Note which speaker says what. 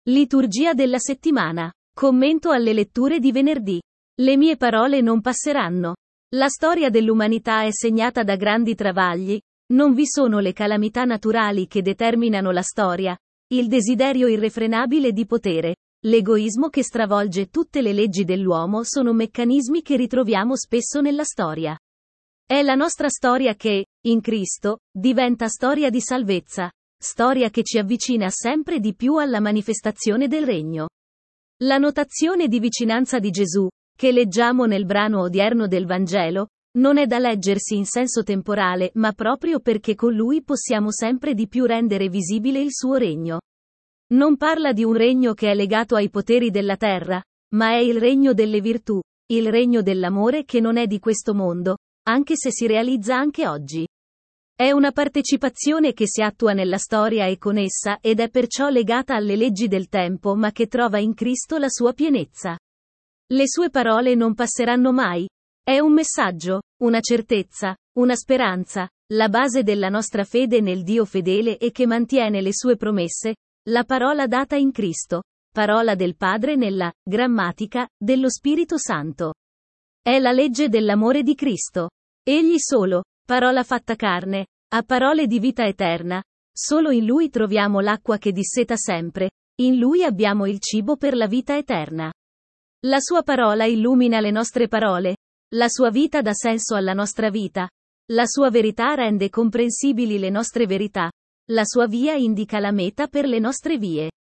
Speaker 1: Liturgia della settimana. Commento alle letture di venerdì. Le mie parole non passeranno. La storia dell'umanità è segnata da grandi travagli, non vi sono le calamità naturali che determinano la storia, il desiderio irrefrenabile di potere, l'egoismo che stravolge tutte le leggi dell'uomo sono meccanismi che ritroviamo spesso nella storia. È la nostra storia che, in Cristo, diventa storia di salvezza, storia che ci avvicina sempre di più alla manifestazione del regno. La notazione di vicinanza di Gesù, che leggiamo nel brano odierno del Vangelo, non è da leggersi in senso temporale, ma proprio perché con lui possiamo sempre di più rendere visibile il suo regno. Non parla di un regno che è legato ai poteri della terra, ma è il regno delle virtù, il regno dell'amore che non è di questo mondo, anche se si realizza anche oggi. È una partecipazione che si attua nella storia e con essa, ed è perciò legata alle leggi del tempo ma che trova in Cristo la sua pienezza. Le sue parole non passeranno mai. È un messaggio, una certezza, una speranza, la base della nostra fede nel Dio fedele e che mantiene le sue promesse, la parola data in Cristo, parola del Padre nella grammatica dello Spirito Santo. È la legge dell'amore di Cristo. Egli solo, parola fatta carne, ha parole di vita eterna, solo in Lui troviamo l'acqua che disseta sempre, in Lui abbiamo il cibo per la vita eterna. La sua parola illumina le nostre parole, la sua vita dà senso alla nostra vita, la sua verità rende comprensibili le nostre verità, la sua via indica la meta per le nostre vie.